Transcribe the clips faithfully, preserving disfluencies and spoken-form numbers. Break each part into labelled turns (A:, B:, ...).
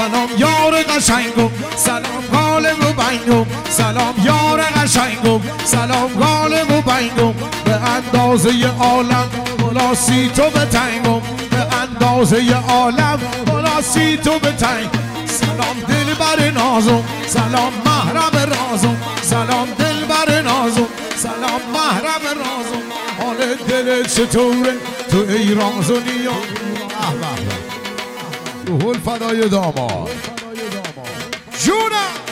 A: سلام یار قشنگم سلام غالب و بنگم سلام یار قشنگم سلام غالب و بنگم به اندازه عالم خلاصی تو به تنگم به اندازه عالم خلاصی تو به تنگ سلام دل بر نازم سلام محرم رازم سلام دل بر نازم سلام محرم رازم حال دل چطوره تو ای راز و نیاز روح الفدای داماد جونم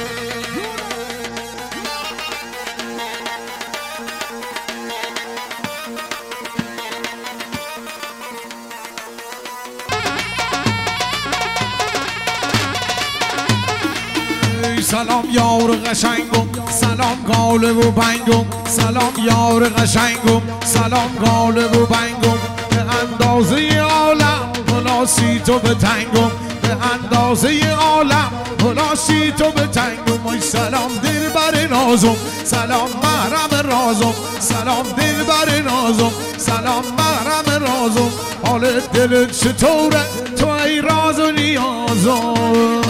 A: سلام یار قشنگم سلام غالب و بنگم سلام یار قشنگم سلام غالب و بنگم به اندازه عالم خلاصی تو به تنگم به اندازه عالم خلاصی تو به تنگم ای سلام دل بر نازم سلام محرم رازم سلام دل بر نازم سلام محرم رازم حال دل چطوره تو ای راز و نیازم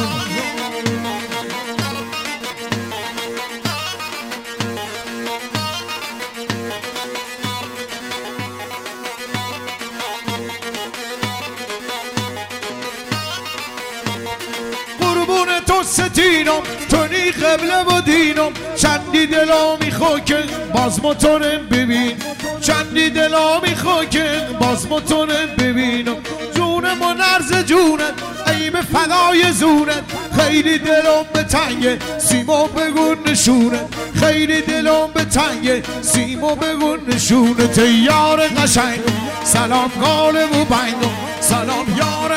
A: تو ستینم تو نی قبله و دینم چندی دلا میخوکن باز موتورم ببین چندی دلا میخوکن باز موتورم ببینم جونم و نرز جونت ای به فدای زونت خیلی دلم به تنگه سیمو بگون نشونت خیلی دلم به تنگه سیمو بگون نشونت یار قشنگ سلام غالب و بنگم سلام یار